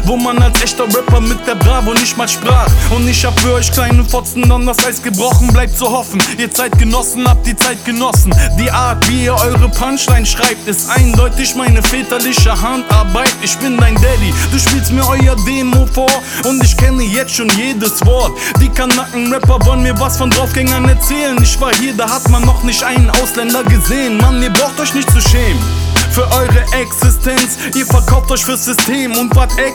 wo man als echter Rapper mit der Bravo nicht mal sprach. Und ich hab für euch kleine Fotzen dann das Eis gebrochen. Bleibt zu hoffen, ihr Zeitgenossen habt die Zeit genossen. Die Art, wie ihr eure Punchline schreibt, ist eindeutig meine väterliche Handarbeit. Ich bin dein Daddy, du spielst mir euer Demo vor und ich kenne jetzt schon jedes Wort. Die Kanaken-Rapper wollen mir was von Draufgängern erzählen. Ich war hier, da hat man noch nicht einen Ausländer gesehen. Mann, ihr braucht euch nicht zu schämen für eure Existenz. Ihr verkauft euch fürs System und wart